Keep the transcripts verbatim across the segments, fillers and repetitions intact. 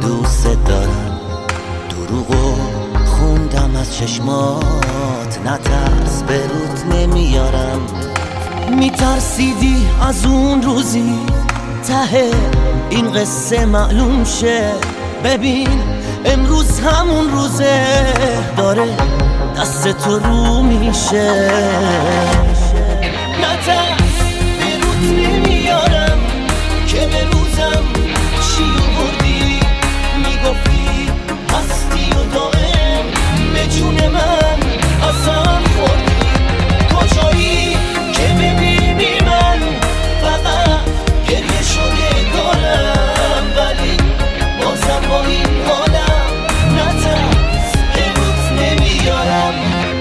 دوست دارم، دروغو خوندم از چشمات، نترس به روت نمیارم. میترسیدی از اون روزی ته این قصه معلوم شه، ببین امروز همون روزه داره دست تو رو میشه. نترس به روت نمیارم که به روزم چی آوردی، میگفتی هستی و دائم به جون من قسم خوردی. کجایی که ببینی من فقط گریه شده دارم، ولی بازم با این حالم نترس به روت نمیارم.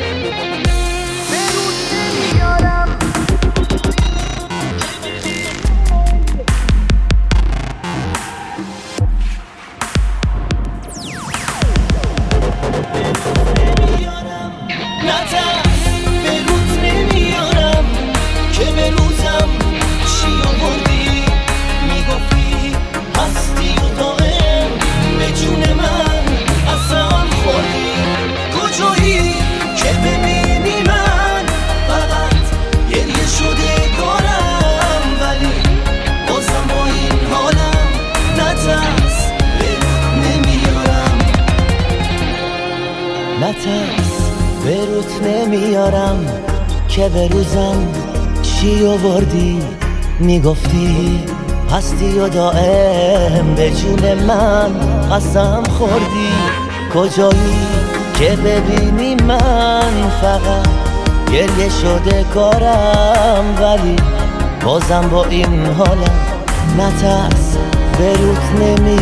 نترس به روت نمیارم که به روزم چی آوردی، میگفتی هستی و دائم به جون من قسم خوردی. کجایی که ببینی من فقط گریه شده دارم، ولی بازم با این حالم نترس به روت نمیارم. نترس به روت نمیارم که به روزم چی آوردی، میگفتی هستی و دائم به جون من قسم خوردی. کجایی که ببینی من فقط گریه شده کارم، ولی بازم با این حالم نترس به روت نمیارم.